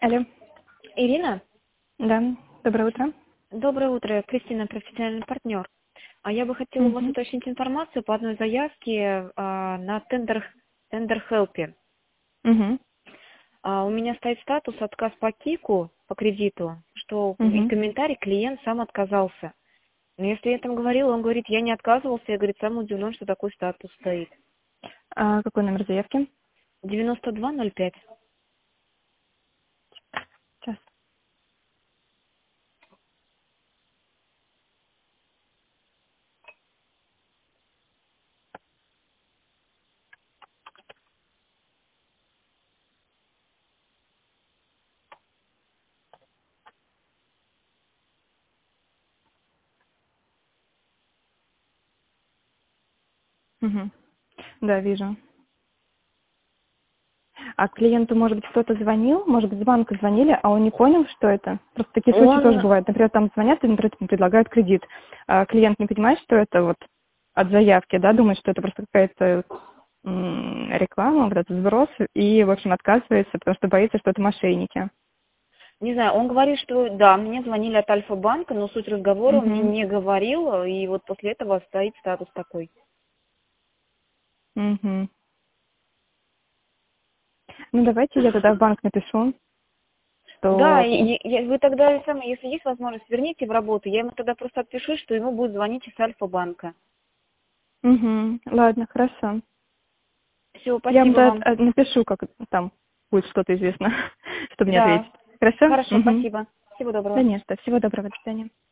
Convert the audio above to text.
Алло. Ирина, Да, доброе утро. доброе утро. Кристина, профессиональный партнер. А я бы хотела у вас Мгм. уточнить информацию по одной заявке на тендер Хелпе. Мгм. У меня стоит статус отказ по КИКу, по кредиту, что и Мгм. комментарий клиент сам отказался. Но если я там говорила, он говорит, я не отказывался, я, говорит, сам удивлен, что такой статус стоит. А какой номер заявки? 9205. Сейчас. Мгм. Да, вижу. А клиенту, может быть, кто-то звонил, может быть, с банка звонили, а он не понял, что это? Просто такие случаи тоже Он, бывают. Например, там звонят и, например, предлагают кредит. А клиент не понимает, что это вот от заявки, да, думает, что это просто какая-то реклама, вот этот сброс, и, в общем, отказывается, потому что боится, что это мошенники. не знаю, он говорит, что да, мне звонили от Альфа-банка, но суть разговора он мне Угу. не говорил, и вот после этого стоит статус такой. Угу. Ну, давайте я тогда в банк напишу, Да, что... вы тогда, если есть возможность, верните в работу. Я ему тогда просто отпишу, что ему будет звонить из Альфа-банка. Угу. Ладно, хорошо. Все, Я вам спасибо вам. напишу, как там будет что-то известно, чтобы мне Да, ответить. Хорошо? хорошо, Угу. спасибо. Всего доброго. Конечно. Всего доброго. До свидания.